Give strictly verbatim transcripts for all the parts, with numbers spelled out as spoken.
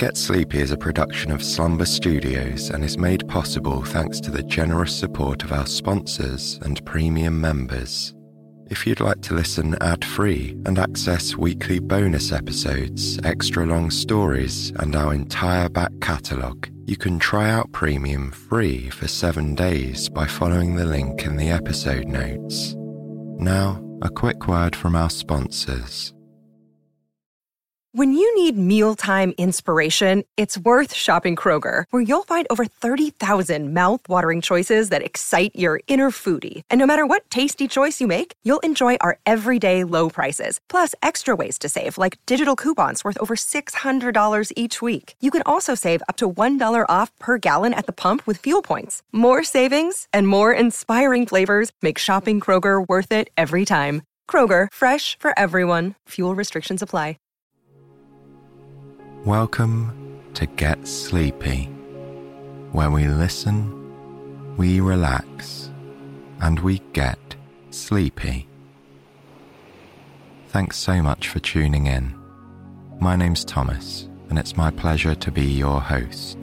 Get Sleepy is a production of Slumber Studios and is made possible thanks to the generous support of our sponsors and premium members. If you'd like to listen ad-free and access weekly bonus episodes, extra long stories, and our entire back catalogue, you can try out Premium free for seven days by following the link in the episode notes. Now, a quick word from our sponsors. When you need mealtime inspiration, it's worth shopping Kroger, where you'll find over thirty thousand mouth-watering choices that excite your inner foodie. And no matter what tasty choice you make, you'll enjoy our everyday low prices, plus extra ways to save, like digital coupons worth over six hundred dollars each week. You can also save up to one dollar off per gallon at the pump with fuel points. More savings and more inspiring flavors make shopping Kroger worth it every time. Kroger, fresh for everyone. Fuel restrictions apply. Welcome to Get Sleepy, where we listen, we relax, and we get sleepy. Thanks so much for tuning in. My name's Thomas, and it's my pleasure to be your host.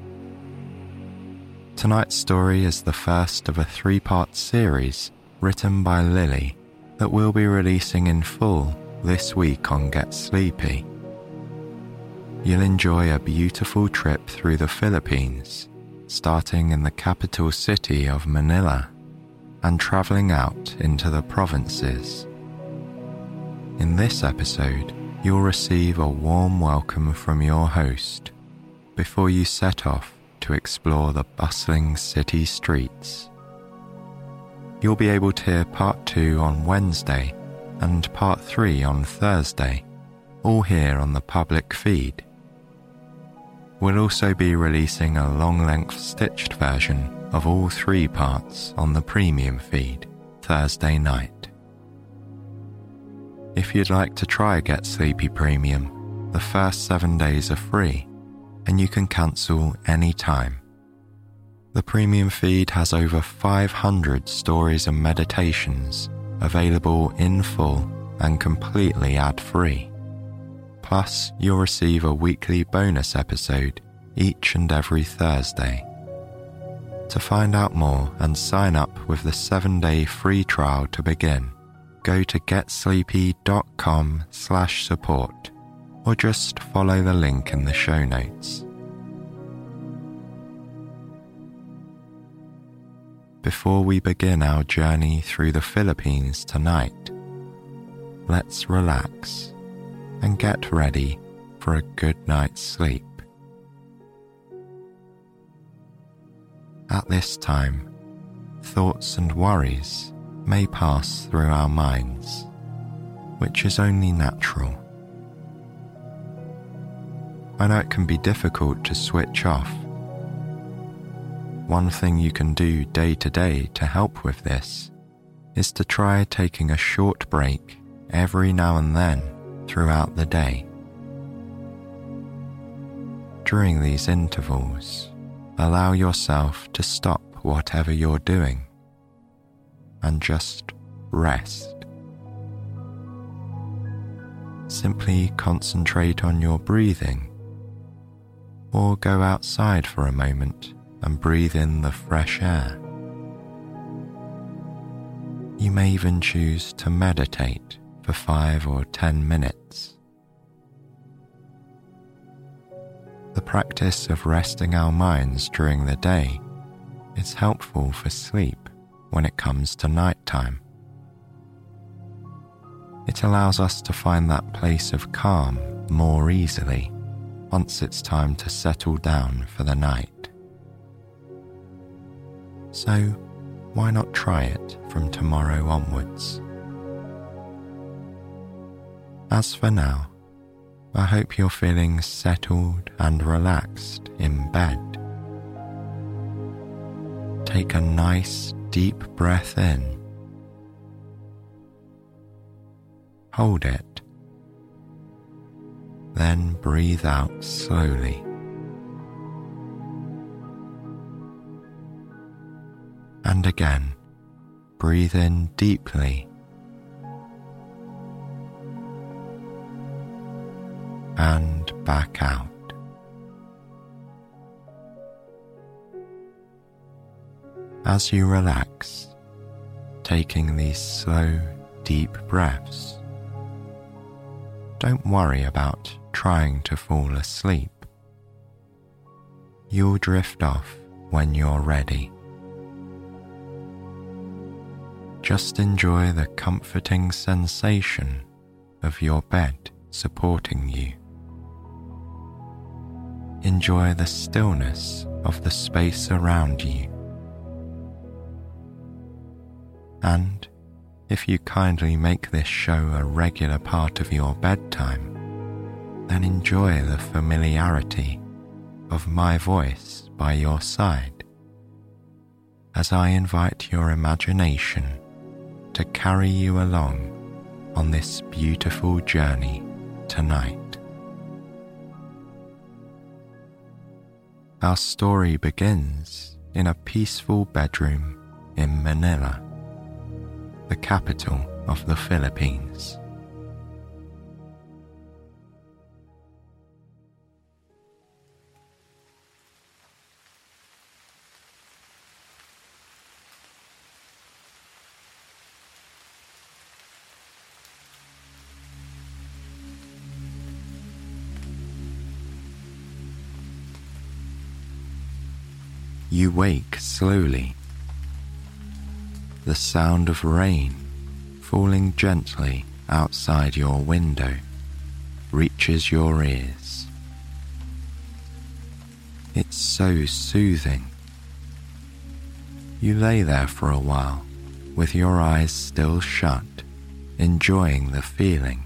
Tonight's story is the first of a three-part series written by Lily that we'll be releasing in full this week on Get Sleepy. You'll enjoy a beautiful trip through the Philippines, starting in the capital city of Manila and traveling out into the provinces. In this episode, you'll receive a warm welcome from your host before you set off to explore the bustling city streets. You'll be able to hear part two on Wednesday and part three on Thursday, all here on the public feed. We'll also be releasing a long-length stitched version of all three parts on the premium feed Thursday night. If you'd like to try Get Sleepy Premium, the first seven days are free, and you can cancel any time. The premium feed has over five hundred stories and meditations available in full and completely ad-free. Plus, you'll receive a weekly bonus episode each and every Thursday. To find out more and sign up with the seven-day free trial to begin, go to getsleepy.com slash support or just follow the link in the show notes. Before we begin our journey through the Philippines tonight, let's relax and get ready for a good night's sleep. At this time, thoughts and worries may pass through our minds, which is only natural. I know it can be difficult to switch off. One thing you can do day to day to help with this is to try taking a short break every now and then throughout the day. During these intervals, allow yourself to stop whatever you're doing and just rest. Simply concentrate on your breathing, or go outside for a moment and breathe in the fresh air. You may even choose to meditate for five or ten minutes. The practice of resting our minds during the day is helpful for sleep when it comes to nighttime. It allows us to find that place of calm more easily once it's time to settle down for the night. So, why not try it from tomorrow onwards? As for now, I hope you're feeling settled and relaxed in bed. Take a nice deep breath in. Hold it. Then breathe out slowly. And again, breathe in deeply. And back out. As you relax, taking these slow, deep breaths, don't worry about trying to fall asleep. You'll drift off when you're ready. Just enjoy the comforting sensation of your bed supporting you. Enjoy the stillness of the space around you. And if you kindly make this show a regular part of your bedtime, then enjoy the familiarity of my voice by your side as I invite your imagination to carry you along on this beautiful journey tonight. Our story begins in a peaceful bedroom in Manila, the capital of the Philippines. You wake slowly. The sound of rain falling gently outside your window reaches your ears. It's so soothing. You lay there for a while with your eyes still shut, enjoying the feeling.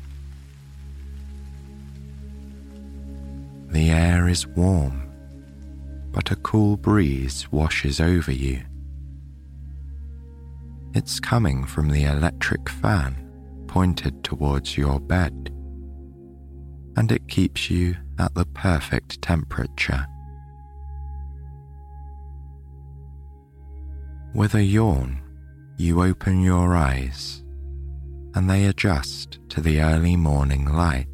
The air is warm, but a cool breeze washes over you. It's coming from the electric fan pointed towards your bed, and it keeps you at the perfect temperature. With a yawn, you open your eyes, and they adjust to the early morning light.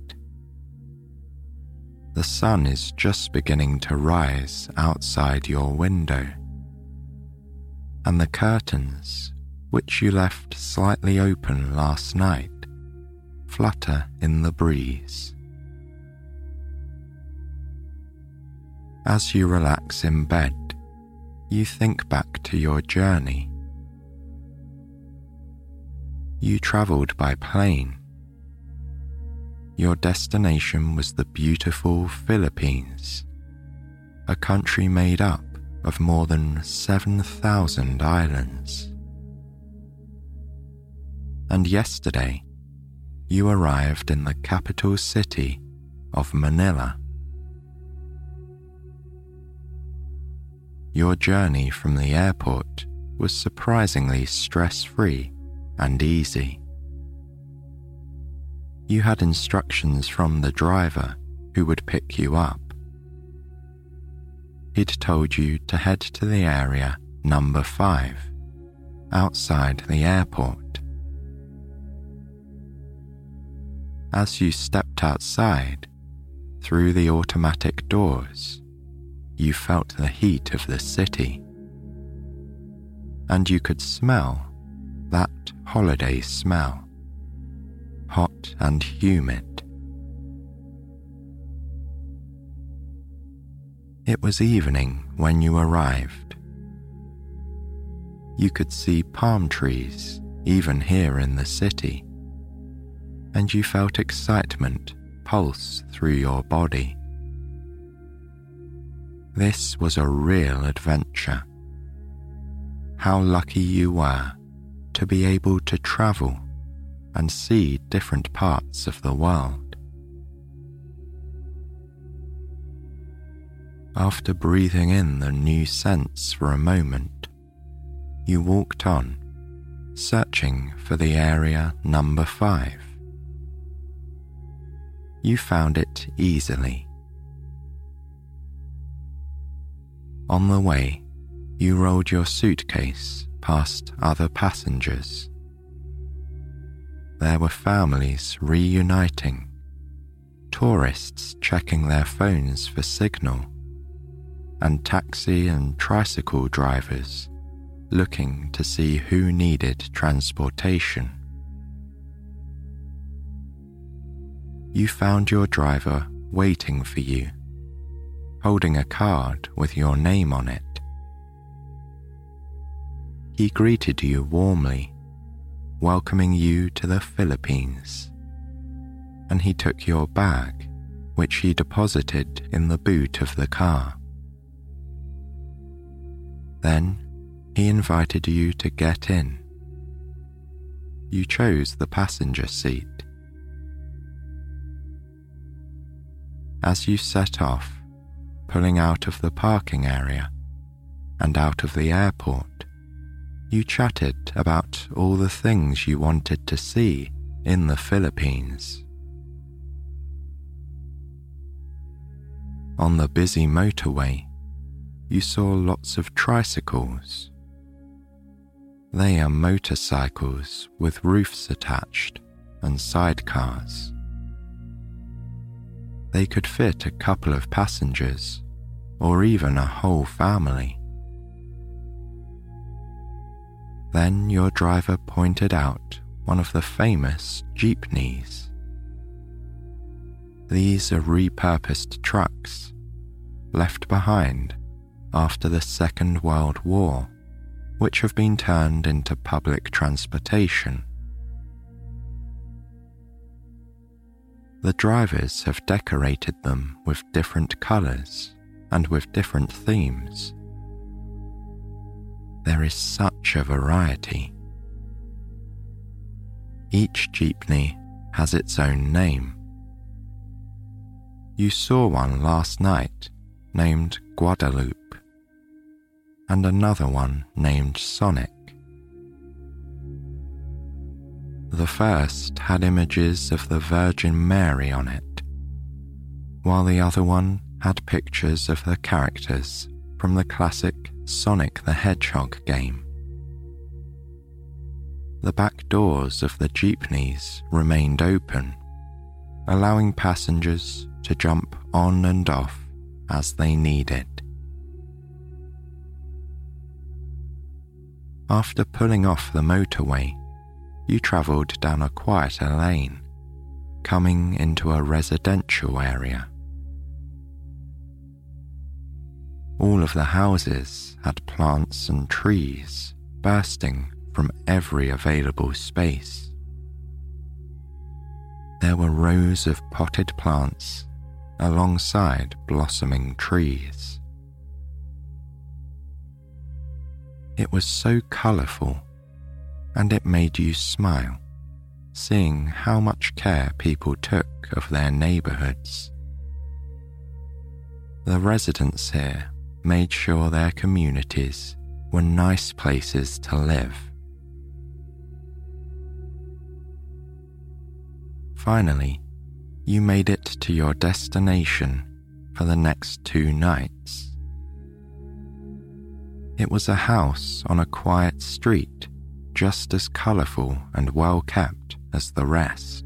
The sun is just beginning to rise outside your window, and the curtains, which you left slightly open last night, flutter in the breeze. As you relax in bed, you think back to your journey. You travelled by plane. Your destination was the beautiful Philippines, a country made up of more than seven thousand islands. And yesterday, you arrived in the capital city of Manila. Your journey from the airport was surprisingly stress-free and easy. You had instructions from the driver who would pick you up. He'd told you to head to the area number five, outside the airport. As you stepped outside, through the automatic doors, you felt the heat of the city, and you could smell that holiday smell, hot and humid. It was evening when you arrived. You could see palm trees even here in the city, and you felt excitement pulse through your body. This was a real adventure. How lucky you were to be able to travel and see different parts of the world. After breathing in the new scents for a moment, you walked on, searching for the area number five. You found it easily. On the way, you rolled your suitcase past other passengers. There were families reuniting, tourists checking their phones for signal, and taxi and tricycle drivers looking to see who needed transportation. You found your driver waiting for you, holding a card with your name on it. He greeted you warmly, welcoming you to the Philippines, and he took your bag, which he deposited in the boot of the car. Then he invited you to get in. You chose the passenger seat. As you set off, pulling out of the parking area and out of the airport, you chatted about all the things you wanted to see in the Philippines. On the busy motorway, you saw lots of tricycles. They are motorcycles with roofs attached and sidecars. They could fit a couple of passengers or even a whole family. Then your driver pointed out one of the famous jeepneys. These are repurposed trucks left behind after the Second World War, which have been turned into public transportation. The drivers have decorated them with different colours and with different themes. There is such a variety. Each jeepney has its own name. You saw one last night named Guadalupe, and another one named Sonic. The first had images of the Virgin Mary on it, while the other one had pictures of the characters from the classic Sonic the Hedgehog game. The back doors of the jeepneys remained open, allowing passengers to jump on and off as they needed. After pulling off the motorway, you travelled down a quieter lane, coming into a residential area. All of the houses had plants and trees bursting from every available space. There were rows of potted plants alongside blossoming trees. It was so colourful, and it made you smile, seeing how much care people took of their neighbourhoods. The residents here made sure their communities were nice places to live. Finally, you made it to your destination for the next two nights. It was a house on a quiet street, just as colourful and well kept as the rest.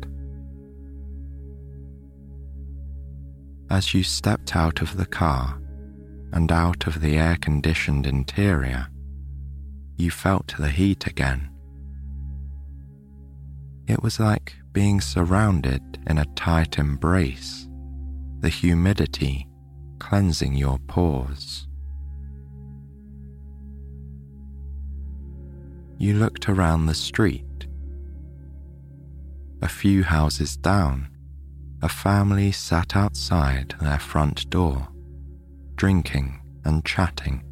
As you stepped out of the car and out of the air-conditioned interior, you felt the heat again. It was like being surrounded in a tight embrace, the humidity cleansing your pores. You looked around the street. A few houses down, a family sat outside their front door, drinking and chatting.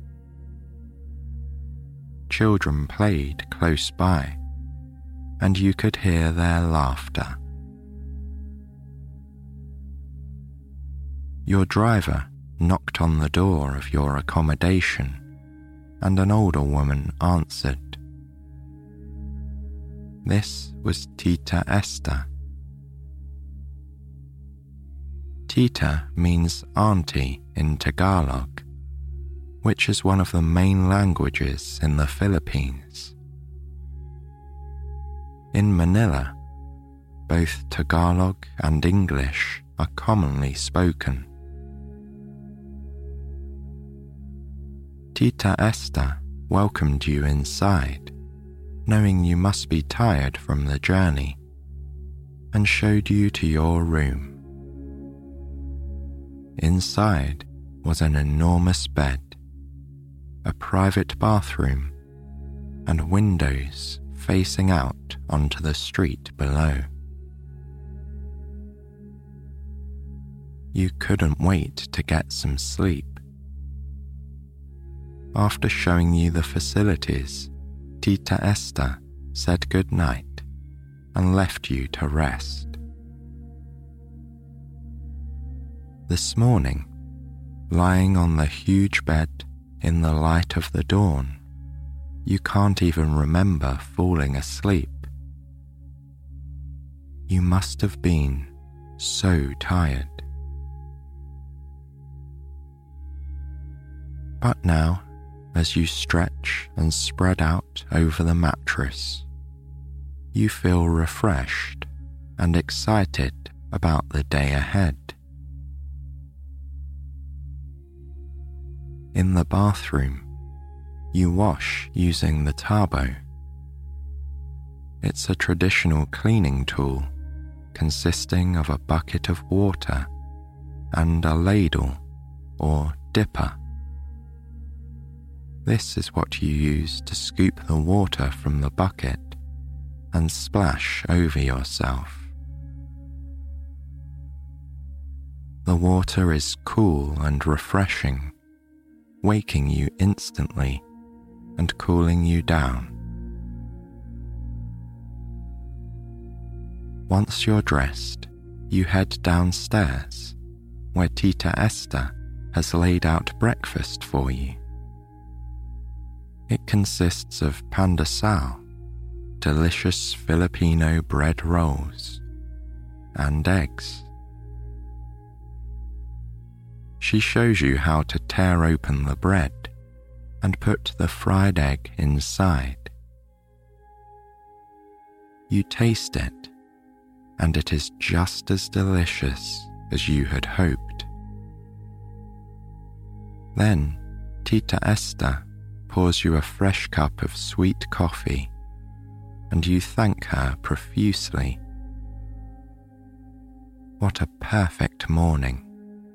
Children played close by, and you could hear their laughter. Your driver knocked on the door of your accommodation, and an older woman answered. This was Tita Esther. Tita means auntie in Tagalog, which is one of the main languages in the Philippines. In Manila, both Tagalog and English are commonly spoken. Tita Esther welcomed you inside, knowing you must be tired from the journey, and showed you to your room. Inside was an enormous bed, a private bathroom, and windows facing out onto the street below. You couldn't wait to get some sleep. After showing you the facilities, Tita Esther said good night and left you to rest. This morning, lying on the huge bed in the light of the dawn, you can't even remember falling asleep. You must have been so tired. But now, as you stretch and spread out over the mattress, you feel refreshed and excited about the day ahead. In the bathroom, you wash using the Tabo. It's a traditional cleaning tool consisting of a bucket of water and a ladle or dipper. This is what you use to scoop the water from the bucket and splash over yourself. The water is cool and refreshing, waking you instantly and cooling you down. Once you're dressed, you head downstairs, where Tita Esther has laid out breakfast for you. It consists of pandesal, delicious Filipino bread rolls, and eggs. She shows you how to tear open the bread and put the fried egg inside. You taste it, and it is just as delicious as you had hoped. Then Tita Esther pours you a fresh cup of sweet coffee, and you thank her profusely. What a perfect morning.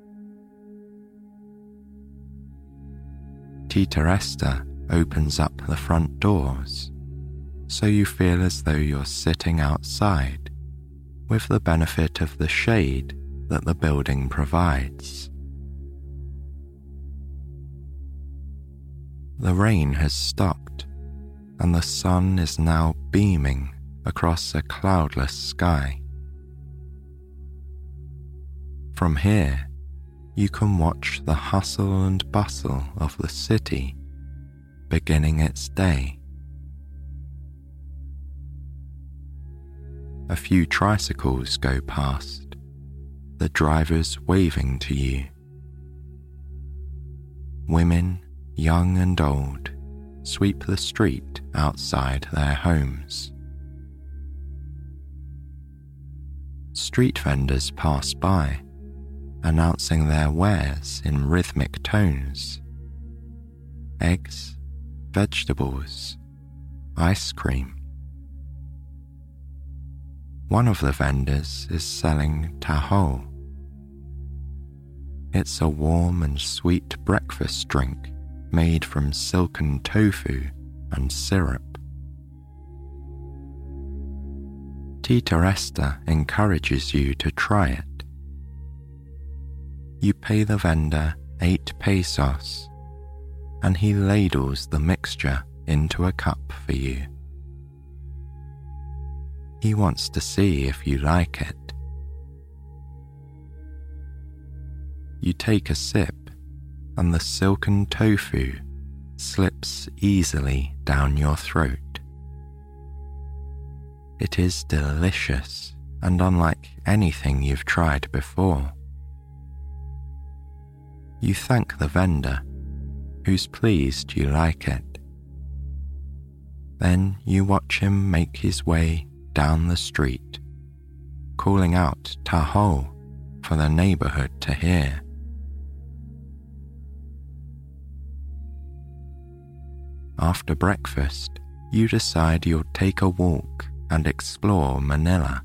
Tita Esther opens up the front doors, so you feel as though you're sitting outside with the benefit of the shade that the building provides. The rain has stopped, and the sun is now beaming across a cloudless sky. From here, you can watch the hustle and bustle of the city beginning its day. A few tricycles go past, the drivers waving to you. Women, young and old, sweep the street outside their homes. Street vendors pass by, announcing their wares in rhythmic tones. Eggs, vegetables, ice cream. One of the vendors is selling taho. It's a warm and sweet breakfast drink made from silken tofu and syrup. Tita Esther encourages you to try it. You pay the vendor eight pesos, and he ladles the mixture into a cup for you. He wants to see if you like it. You take a sip, and the silken tofu slips easily down your throat. It is delicious and unlike anything you've tried before. You thank the vendor, who's pleased you like it. Then you watch him make his way down the street, calling out taho for the neighborhood to hear. after breakfast, you decide you'll take a walk and explore Manila.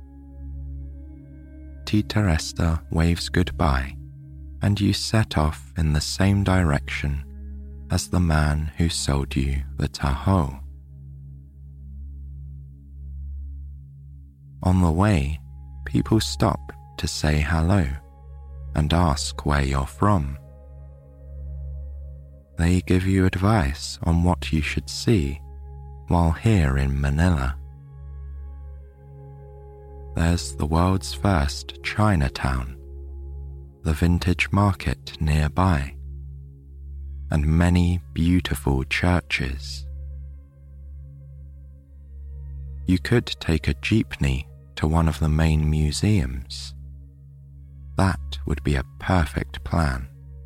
Tita Esther waves goodbye, and you set off in the same direction as the man who sold you the Tahoe. On the way, people stop to say hello and ask where you're from. They give you advice on what you should see while here in Manila. There's the world's first Chinatown, the vintage market nearby, and many beautiful churches. You could take a jeepney to one of the main museums. That would be a perfect plan.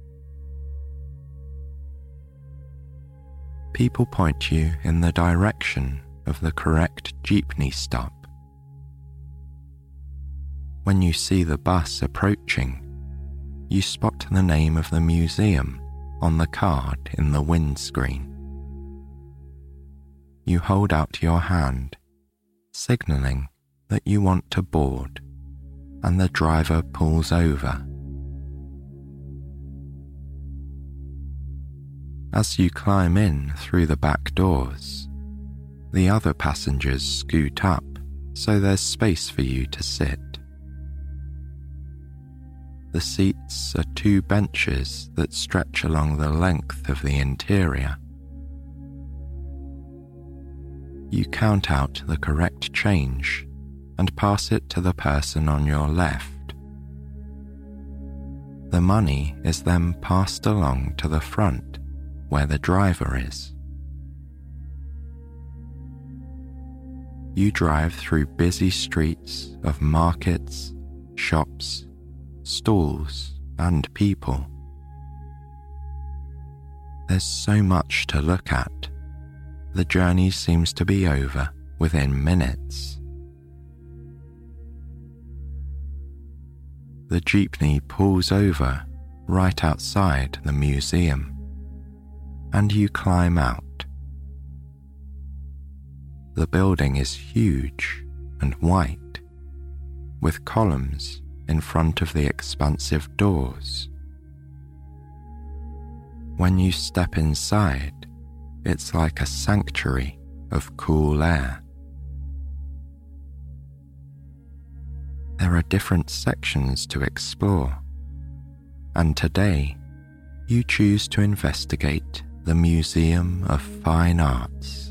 People point you in the direction of the correct jeepney stop. When you see the bus approaching, you spot the name of the museum on the card in the windscreen. You hold out your hand, signaling that you want to board, and the driver pulls over. As you climb in through the back doors, the other passengers scoot up so there's space for you to sit. The seats are two benches that stretch along the length of the interior. You count out the correct change and pass it to the person on your left. The money is then passed along to the front where the driver is. You drive through busy streets of markets, shops, stalls, and people. There's so much to look at. The journey seems to be over within minutes. The jeepney pulls over right outside the museum, and you climb out. The building is huge and white, with columns in front of the expansive doors. When you step inside, it's like a sanctuary of cool air. There are different sections to explore, and today you choose to investigate the Museum of Fine Arts.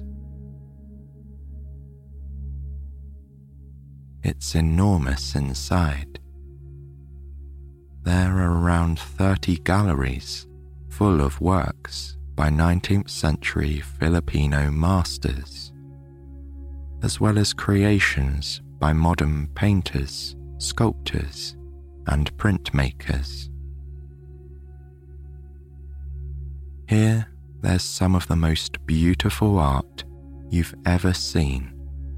It's enormous inside. There are around thirty galleries full of works by nineteenth century Filipino masters, as well as creations by modern painters, sculptors, and printmakers. Here, there's some of the most beautiful art you've ever seen.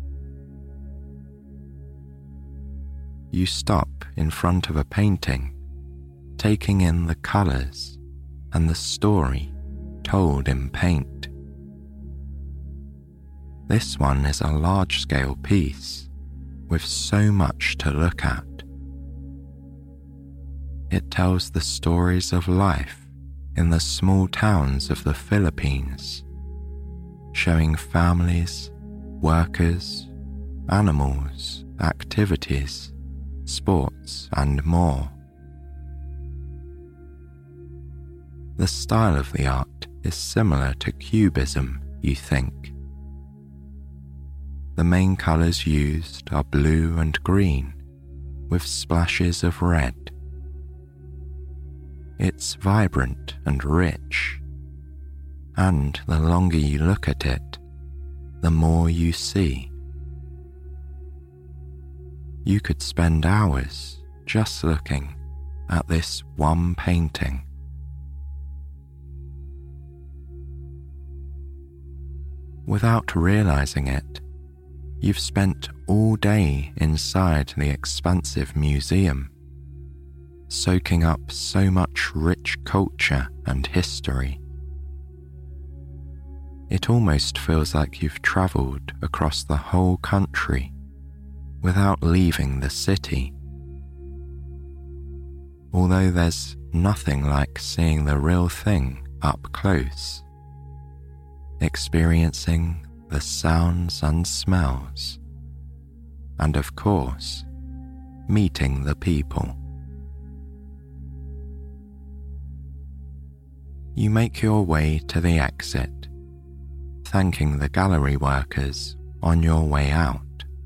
You stop in front of a painting, taking in the colors and the story told in paint. This one is a large-scale piece with so much to look at. It tells the stories of life in the small towns of the Philippines, showing families, workers, animals, activities, sports, and more. The style of the art is similar to Cubism, you think. The main colors used are blue and green, with splashes of red. It's vibrant and rich, and the longer you look at it, the more you see. You could spend hours just looking at this one painting. Without realizing it, you've spent all day inside the expansive museum, soaking up so much rich culture and history. It almost feels like you've travelled across the whole country without leaving the city. Although there's nothing like seeing the real thing up close, experiencing the sounds and smells, and of course, meeting the people. You make your way to the exit, thanking the gallery workers on your way out.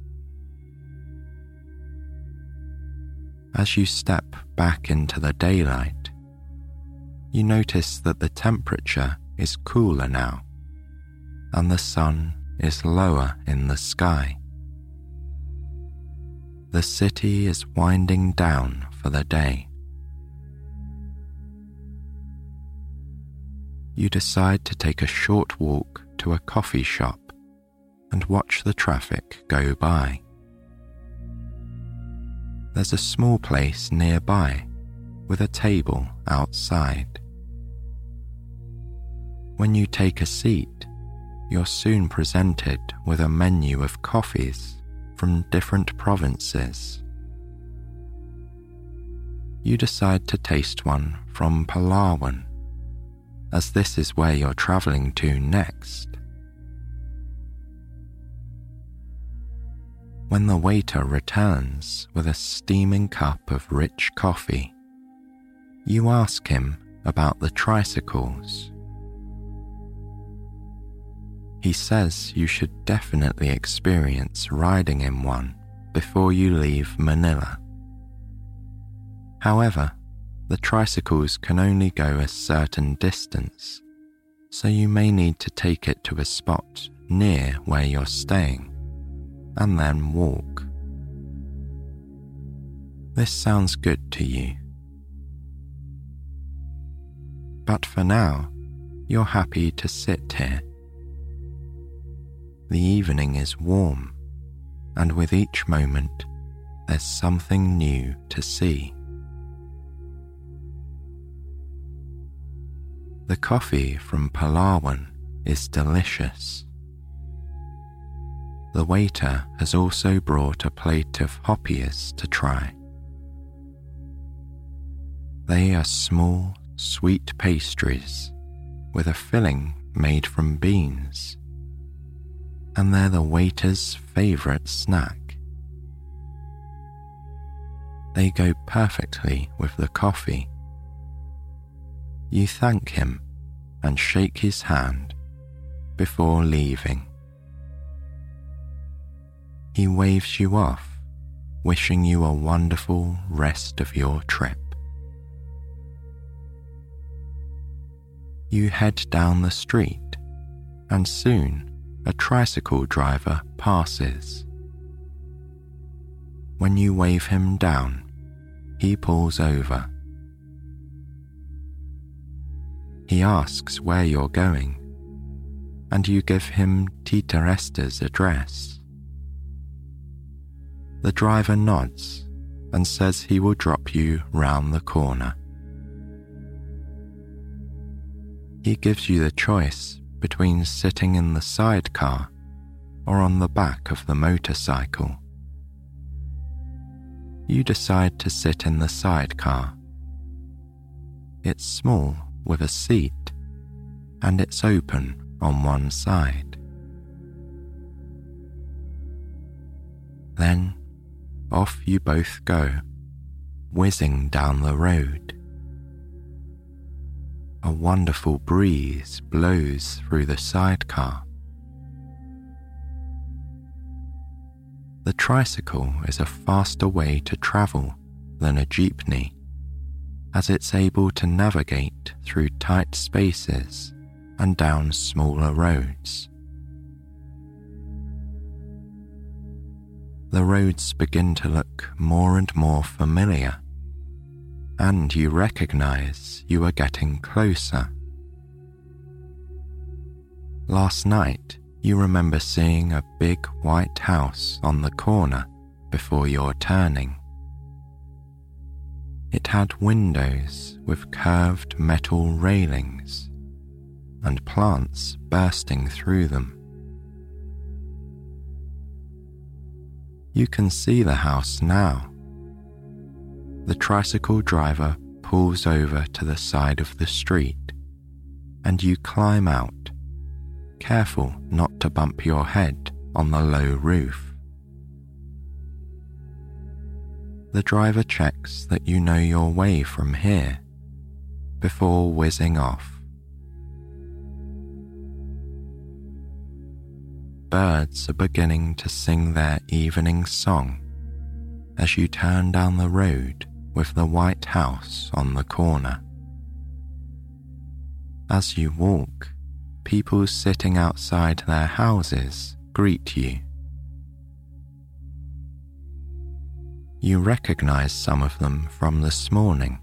As you step back into the daylight, you notice that the temperature is cooler now, and the sun is lower in the sky. The city is winding down for the day. You decide to take a short walk to a coffee shop and watch the traffic go by. There's a small place nearby with a table outside. When you take a seat, you're soon presented with a menu of coffees from different provinces. You decide to taste one from Palawan, as this is where you're travelling to next. When the waiter returns with a steaming cup of rich coffee, you ask him about the tricycles. He says you should definitely experience riding in one before you leave Manila. However, the tricycles can only go a certain distance, so you may need to take it to a spot near where you're staying and then walk. This sounds good to you. But for now, you're happy to sit here. The evening is warm, and with each moment, there's something new to see. The coffee from Palawan is delicious. The waiter has also brought a plate of hoppias to try. They are small, sweet pastries with a filling made from beans, and they're the waiter's favourite snack. They go perfectly with the coffee. You thank him and shake his hand before leaving. He waves you off, wishing you a wonderful rest of your trip. You head down the street, and soon a tricycle driver passes. When you wave him down, he pulls over. He asks where you're going, and you give him Tita Esther's address. The driver nods and says he will drop you round the corner. He gives you the choice between sitting in the sidecar or on the back of the motorcycle. You decide to sit in the sidecar. It's small with a seat, and it's open on one side. Then off you both go, whizzing down the road. A wonderful breeze blows through the sidecar. The tricycle is a faster way to travel than a jeepney, as it's able to navigate through tight spaces and down smaller roads. The roads begin to look more and more familiar, and you recognize you are getting closer. Last night, you remember seeing a big white house on the corner before your turning. It had windows with curved metal railings, and plants bursting through them. You can see the house now. The tricycle driver pulls over to the side of the street, and you climb out, careful not to bump your head on the low roof. The driver checks that you know your way from here before whizzing off. Birds are beginning to sing their evening song as you turn down the road with the white house on the corner. As you walk, people sitting outside their houses greet you. You recognize some of them from this morning.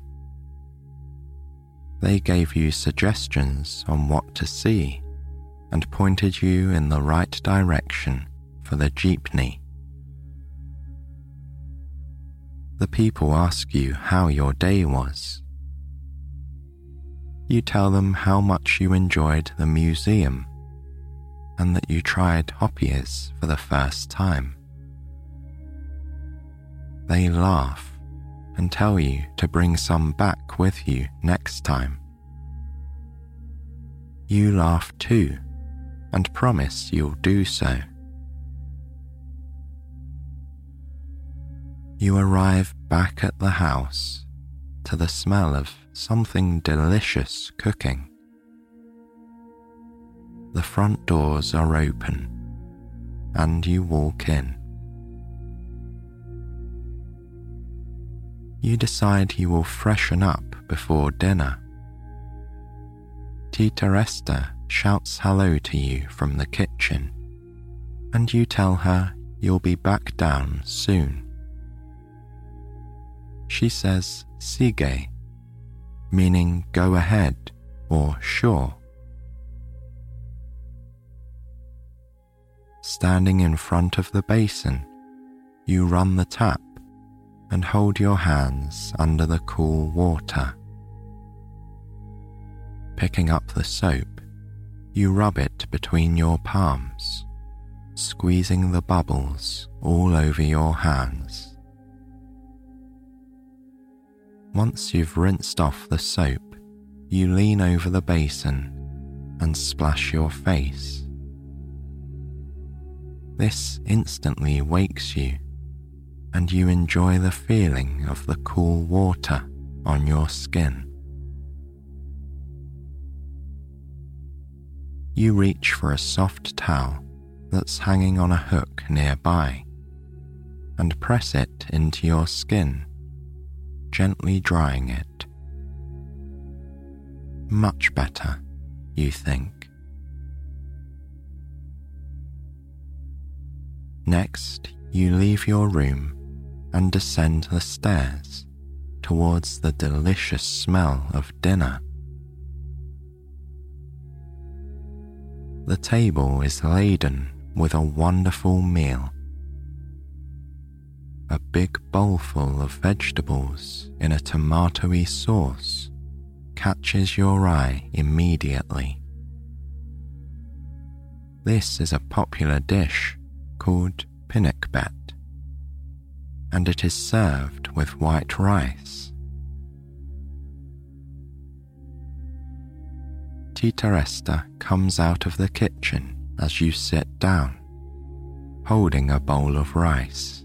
They gave you suggestions on what to see and pointed you in the right direction for the jeepney. The people ask you how your day was. You tell them how much you enjoyed the museum and that you tried hoppias for the first time. They laugh and tell you to bring some back with you next time. You laugh too and promise you'll do so. You arrive back at the house to the smell of something delicious cooking. The front doors are open and you walk in. You decide you will freshen up before dinner. Tita Esther shouts hello to you from the kitchen, and you tell her you'll be back down soon. She says sige, meaning go ahead or sure. Standing in front of the basin, you run the tap and hold your hands under the cool water. Picking up the soap, you rub it between your palms, squeezing the bubbles all over your hands. Once you've rinsed off the soap, you lean over the basin and splash your face. This instantly wakes you, and you enjoy the feeling of the cool water on your skin. You reach for a soft towel that's hanging on a hook nearby and press it into your skin, gently drying it. Much better, you think. Next, you leave your room and descend the stairs towards the delicious smell of dinner. The table is laden with a wonderful meal. A big bowlful of vegetables in a tomatoey sauce catches your eye immediately. This is a popular dish called pinakbet, and it is served with white rice. Tita Esther comes out of the kitchen as you sit down, holding a bowl of rice.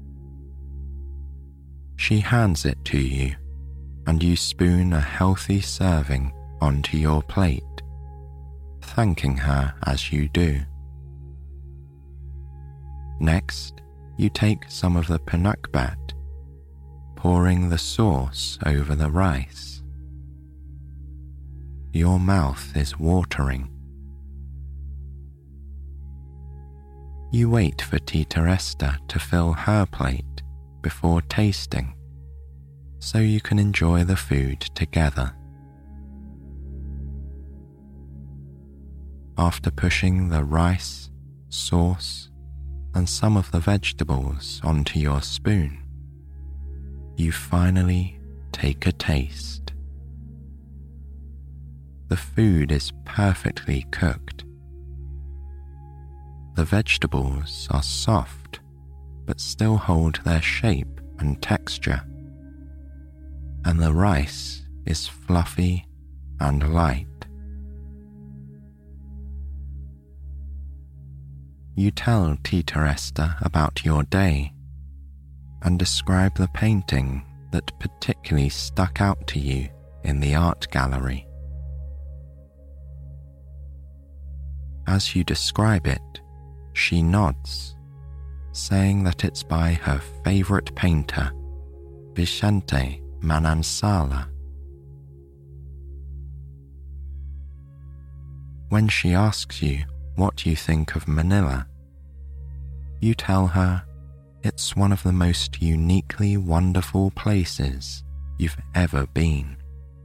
She hands it to you, and you spoon a healthy serving onto your plate, thanking her as you do. Next, you take some of the pinakbet, pouring the sauce over the rice. Your mouth is watering. You wait for Tita Esther to fill her plate before tasting, so you can enjoy the food together. After pushing the rice, sauce, and some of the vegetables onto your spoon, you finally take a taste. The the food is perfectly cooked. The vegetables are soft, but still hold their shape and texture, and the rice is fluffy and light. You tell Tita Esther about your day and describe the painting that particularly stuck out to you in the art gallery. As you describe it, she nods, saying that it's by her favorite painter, Vicente Manansala. When she asks you what you think of Manila, you tell her it's one of the most uniquely wonderful places you've ever been.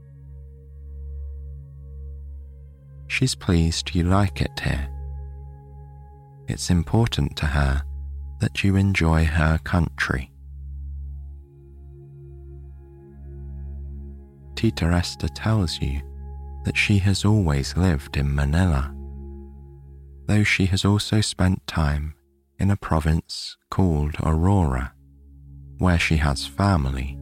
She's pleased you like it here. It's important to her that you enjoy her country. Tita Esther tells you that she has always lived in Manila, though she has also spent time in a province called Aurora, where she has family.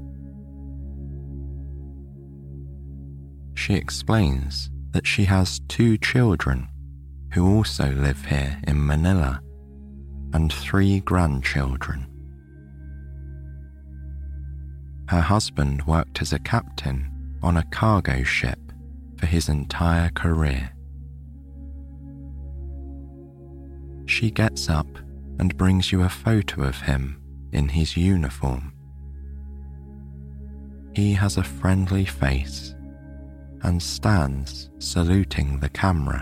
She explains that she has two children who also live here in Manila, and three grandchildren. Her husband worked as a captain on a cargo ship for his entire career. She gets up and brings you a photo of him in his uniform. He has a friendly face and stands saluting the camera.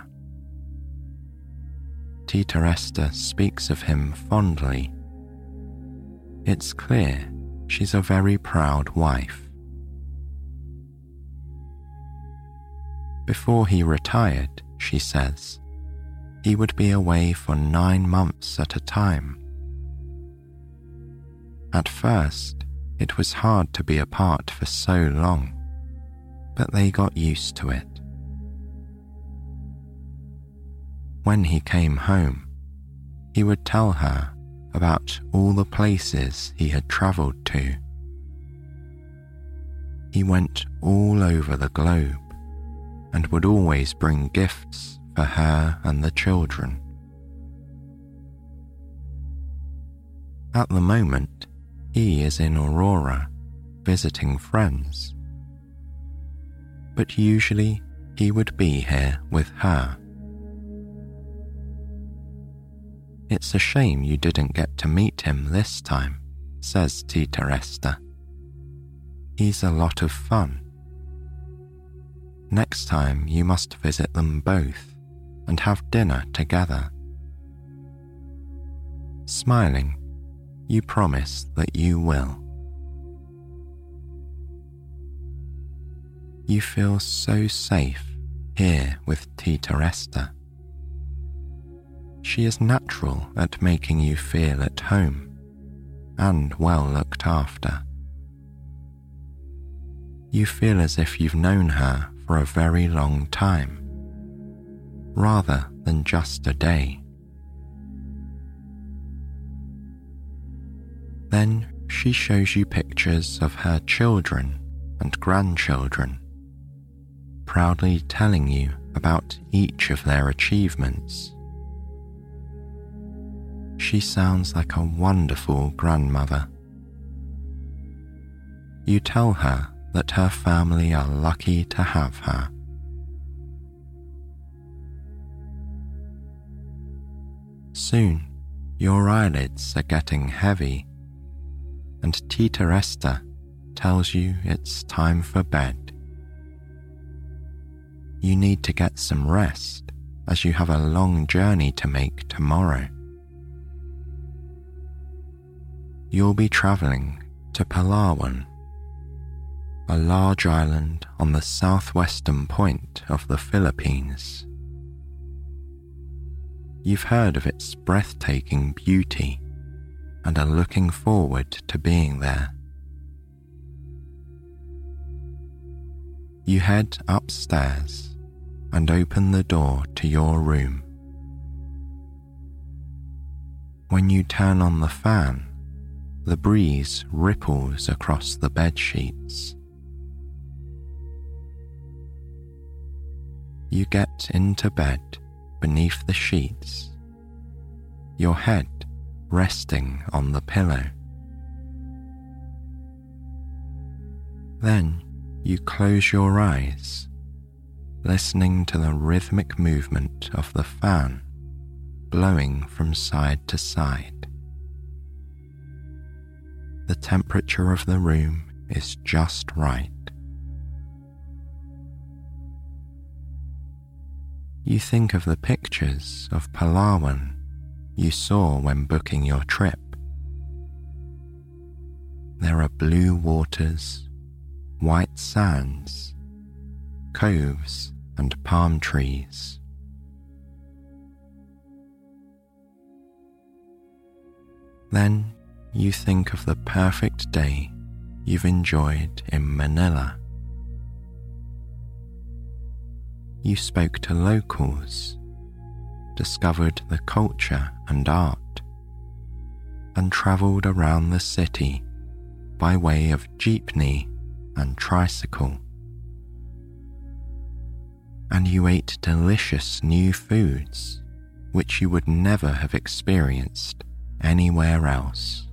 Tita Esther speaks of him fondly. It's clear she's a very proud wife. Before he retired, she says, he would be away for nine months at a time. At first, it was hard to be apart for so long, but they got used to it. When he came home, he would tell her about all the places he had travelled to. He went all over the globe and would always bring gifts for her and the children. At the moment, he is in Aurora visiting friends, but usually he would be here with her. It's a shame you didn't get to meet him this time, says Tita Esther. He's a lot of fun. Next time you must visit them both and have dinner together. Smiling, you promise that you will. You feel so safe here with Tita Esther. She is natural at making you feel at home and well looked after. You feel as if you've known her for a very long time, rather than just a day. Then she shows you pictures of her children and grandchildren, proudly telling you about each of their achievements. She sounds like a wonderful grandmother. You tell her that her family are lucky to have her. Soon, your eyelids are getting heavy, and Tita Esther tells you it's time for bed. You need to get some rest as you have a long journey to make tomorrow. You'll be travelling to Palawan, a large island on the southwestern point of the Philippines. You've heard of its breathtaking beauty and are looking forward to being there. You head upstairs and open the door to your room. When you turn on the fan, the breeze ripples across the bed sheets. You get into bed beneath the sheets, your head resting on the pillow. Then you close your eyes, listening to the rhythmic movement of the fan blowing from side to side. The temperature of the room is just right. You think of the pictures of Palawan you saw when booking your trip. There are blue waters, white sands, coves and palm trees. Then you think of the perfect day you've enjoyed in Manila. You spoke to locals, discovered the culture and art, and travelled around the city by way of jeepney and tricycle. And you ate delicious new foods which you would never have experienced anywhere else.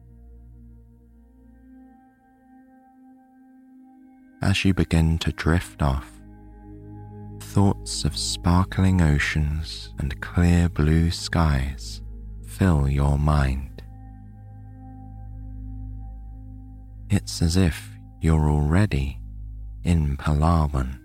As you begin to drift off, thoughts of sparkling oceans and clear blue skies fill your mind. It's as if you're already in Palawan.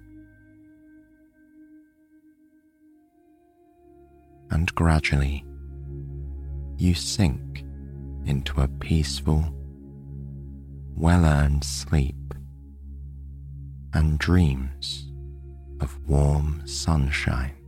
And gradually, you sink into a peaceful, well-earned sleep and dreams of warm sunshine.